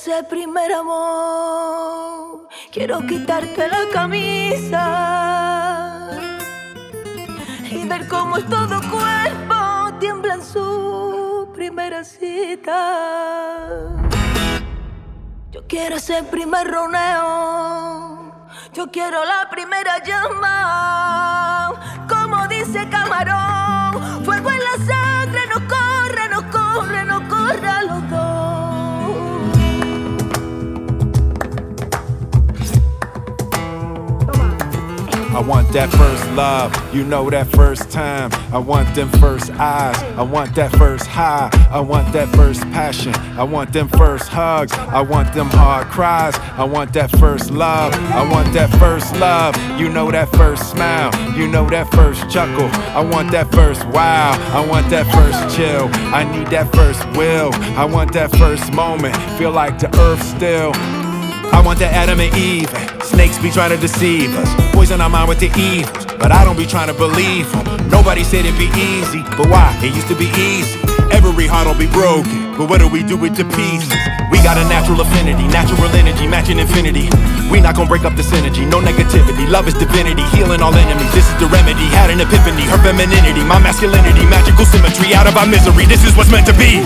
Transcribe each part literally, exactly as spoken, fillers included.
ese primer amor. Quiero quitarte la camisa y ver cómo es todo cuerpo tiembla en su primera cita. Yo quiero ese primer roneo, yo quiero la primera llama. Como dice Camarón, fuego en la sangre nos corre, nos corre, nos corre a los dos. I want that first love, you know that first time. I want them first eyes, I want that first high. I want that first passion, I want them first hugs. I want them hard cries, I want that first love. I want that first love, you know that first smile. You know that first chuckle, I want that first wow. I want that first chill, I need that first will. I want that first moment, feel like the earth still. I want that Adam and Eve. Snakes be trying to deceive us, poison our mind with the evils, but I don't be trying to believe them. Nobody said it'd be easy, but why? It used to be easy. Every heart will be broken, but what do we do with the pieces? We got a natural affinity, natural energy, matching infinity. We not gonna break up the synergy, no negativity. Love is divinity, healing all enemies. This is the remedy, had an epiphany. Her femininity, my masculinity, magical symmetry. Out of our misery, this is what's meant to be.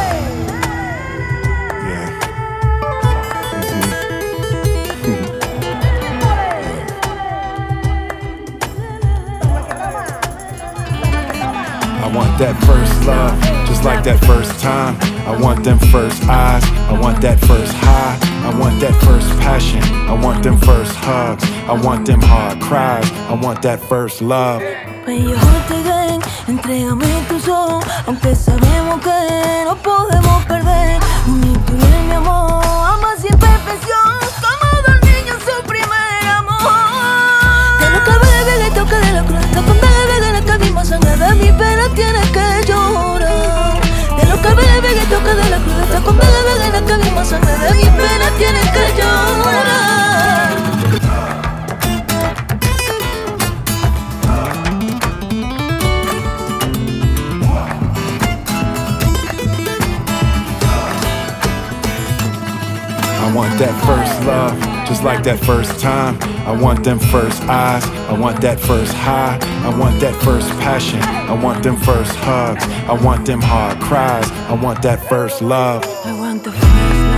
I want that first love, just like that first time. I want them first eyes, I want that first high. I want that first passion, I want them first hugs. I want them hard cries, I want that first love. When you hold again, entrégame tu son, aunque sabemos que no podemos perder. Ni tú ni mi amor, ama sin perfección, como dos niños su primer amor. De lo que bebe le toca de la cruz, la condena de la que misma sangre de mi pena tienes que llorar. De lo que bebe le toca de la cruz, la condena de la que misma sangre de mi pena tienes que llorar. I want that first love, just like that first time. I want them first eyes, I want that first high. I want that first passion, I want them first hugs. I want them hard cries, I want that first love. I want the first love.